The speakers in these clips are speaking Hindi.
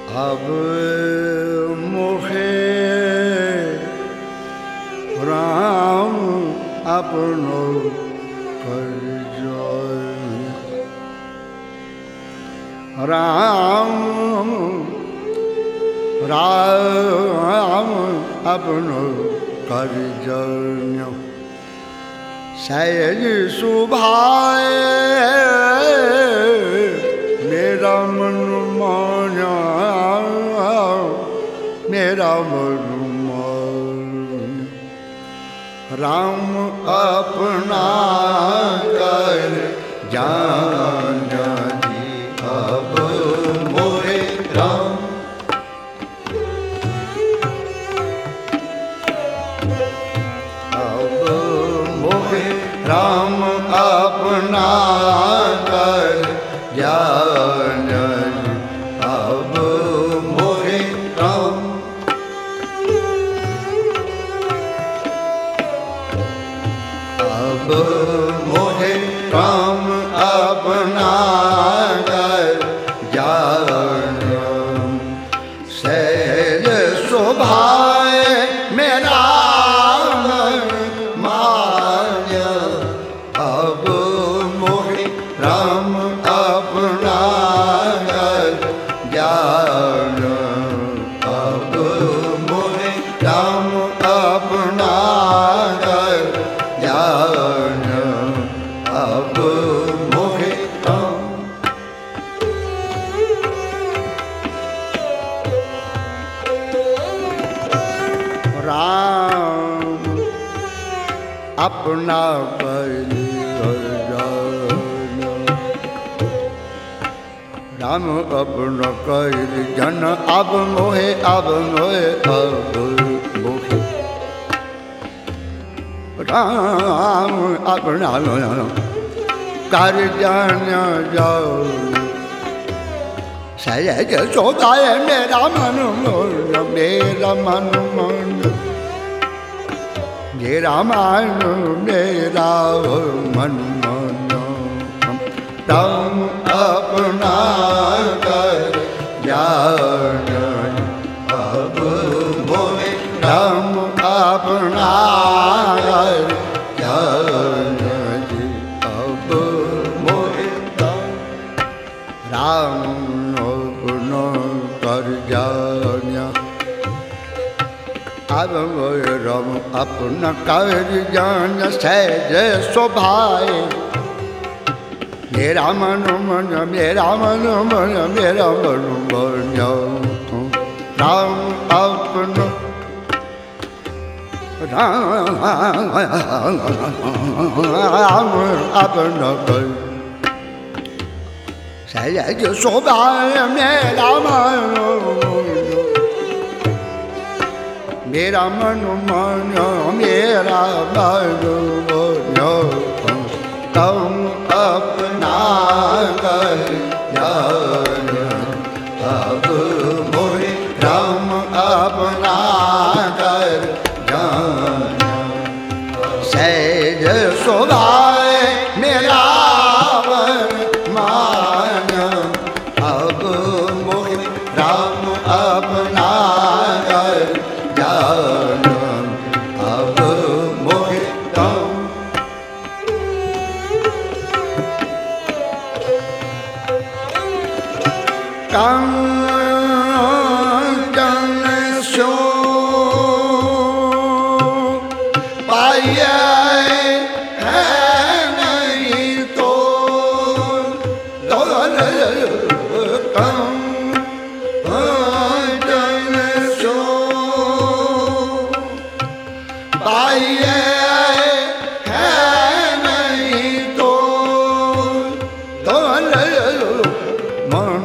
अब मुखे राम अपनो कर राम राम अपनो कर जन्य सहज सुभाए मेरा मन माना मेरा मन मान राम अपना कर जान जी अब मोहे राम अब मोहे राम अपना कर जान अब मोहे राम अब मोहे राम अपना कर जान सहज शोभाए मेरा मान अब मोहे राम अपना कर जान अब मोहे राम अपना कर जान अब मोहे राम राम अपना कर राम अपना कर जन अब मोहे अब मोहे राम अपना कर जन जाओ सहज शोभाए मेरा मन मेरा मन मेरा मन मेरा मन राम अपना कर जान अब मोहे राम अपना कर जान जी अब मोहे राम अपना कर जान अब मोहे राम अपना कर जान सहज शोभाए मेरा मन मेरा मन मेरा मन राम अपना राम अपना कर सहज शोभाए मेरा मन मेरा मन मेरा मन तुम अपना कर जान अब मोहे राम अपना कर जान सहज शोभाए मेरा मान अब मोहे राम अपना कर जान अब मोहे राम कंचन सो पाया है नहीं तो कंचन सो पाया है नहीं तो मन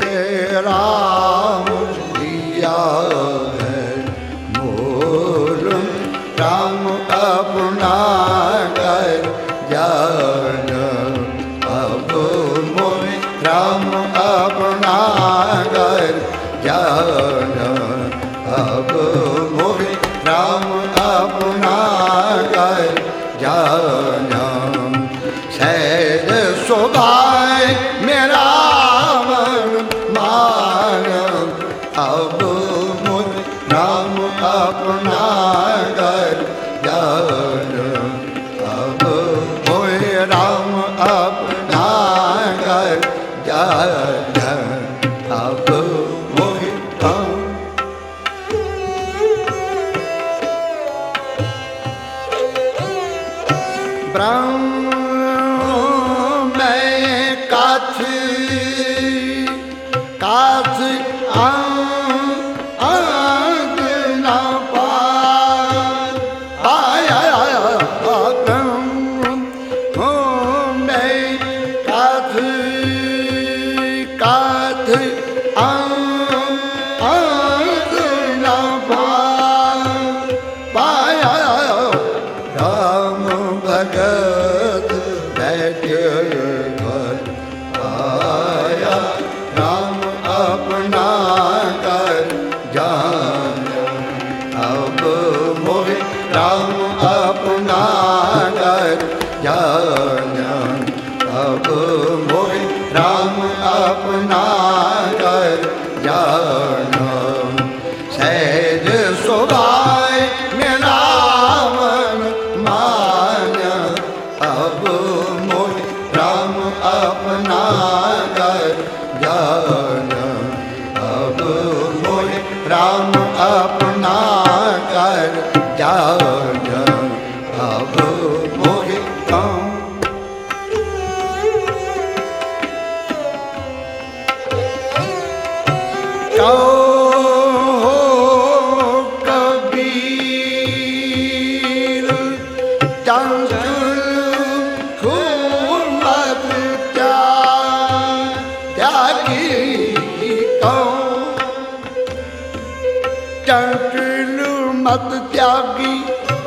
राम दिया है मोर राम अपना कर जान अब मोहे राम अपना कर जान अब मोहे राम अपना कर जान सहज शोभाए मेरा मन मान अब मोहि राम। ब्रह्म में काछ काछ आंग न पाया। ब्रह्म में काछ काछ आंग न पाया। राम भगत बैठे घर आया। राम अपना कर जान अब मोहि राम अपना कर जान अब मोहि राम अपना कर जान। सहज सुभाय में रावण मान अब मोहि राम अपना कर जान अब मोहि राम अपना कर जान अब मोहि राम। कबीर चंचल मत त्यागी कौन। चंचल मत त्यागी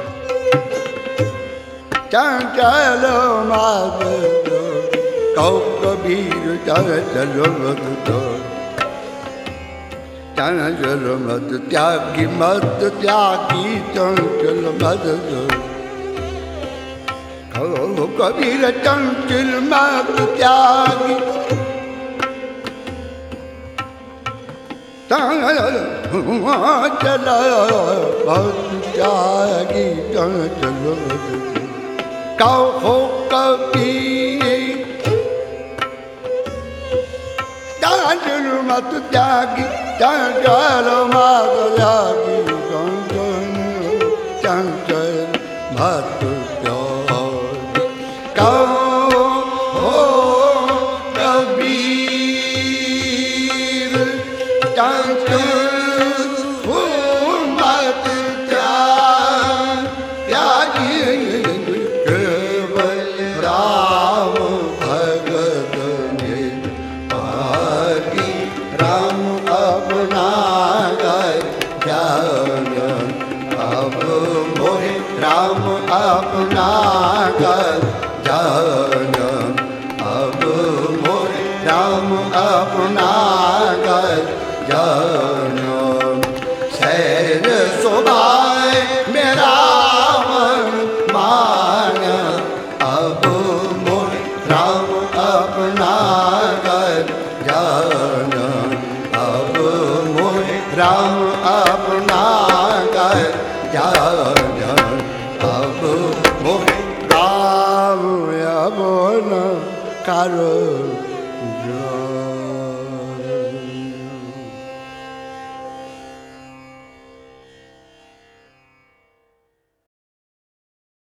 चंचल मत कौ कबीर चंचल मत चंचल मत त्यागी चंचल मत कबीर चंचल मत त्यागी। चंचल मत त्यागी चंचल मत कहो कबीर चंचल मत त्यागी चंचल मत त्यागी चंचल मत त्यागी। कहो कबीर चंचल मत त्यागी। केवल राम भगत ने पागी। राम अपना कर जान अब मोहि राम अपना कर जान अब मोहि राम अपना कर जान। सहज सुभाय में रावण मान अब मोहि राम अपना कर जान अब मोहि राम अपना कर जान अब मोहि राम अपना कर जान।